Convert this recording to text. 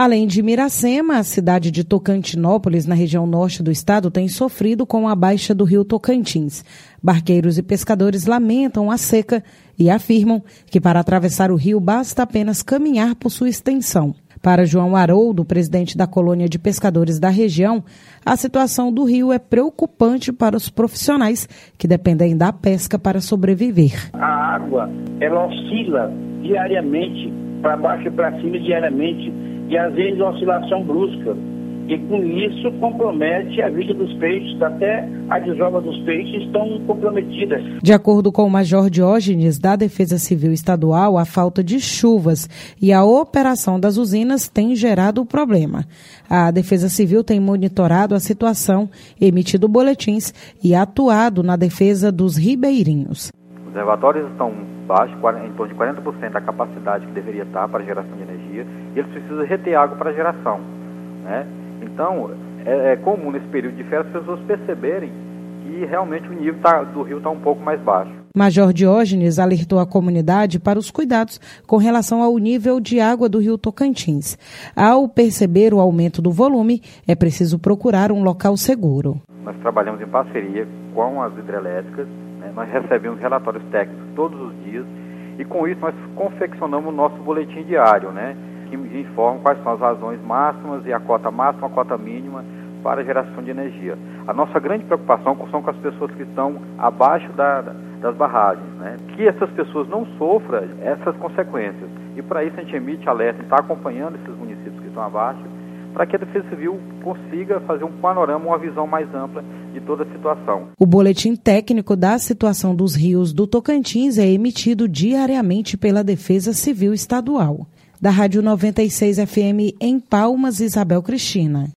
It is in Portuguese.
Além de Miracema, a cidade de Tocantinópolis, na região norte do estado, tem sofrido com a baixa do rio Tocantins. Barqueiros e pescadores lamentam a seca e afirmam que para atravessar o rio basta apenas caminhar por sua extensão. Para João Haroldo, presidente da colônia de pescadores da região, a situação do rio é preocupante para os profissionais que dependem da pesca para sobreviver. A água, ela oscila diariamente, para baixo e para cima diariamente, e às vezes uma oscilação brusca. E com isso compromete a vida dos peixes, até a desova dos peixes estão comprometidas. De acordo com o Major Diógenes, da Defesa Civil Estadual, a falta de chuvas e a operação das usinas tem gerado o problema. A Defesa Civil tem monitorado a situação, emitido boletins e atuado na defesa dos ribeirinhos. Os reservatórios estão baixos, em torno de 40% da capacidade que deveria estar para geração de energia, e eles precisam reter água para geração, né? Então, é comum nesse período de férias as pessoas perceberem que realmente o nível do rio está um pouco mais baixo. Major Diógenes alertou a comunidade para os cuidados com relação ao nível de água do rio Tocantins. Ao perceber o aumento do volume, é preciso procurar um local seguro. Nós trabalhamos em parceria com as hidrelétricas, né? Nós recebemos relatórios técnicos todos os dias e com isso nós confeccionamos o nosso boletim diário, né? Que informa quais são as razões máximas e a cota máxima, a cota mínima para a geração de energia. A nossa grande preocupação são com as pessoas que estão abaixo das barragens, né? Que essas pessoas não sofram essas consequências. E para isso a gente emite alerta e está acompanhando esses municípios que estão abaixo, para que a Defesa Civil consiga fazer um panorama, uma visão mais ampla de toda a situação. O boletim técnico da situação dos rios do Tocantins é emitido diariamente pela Defesa Civil Estadual. Da Rádio 96 FM em Palmas, Isabel Cristina.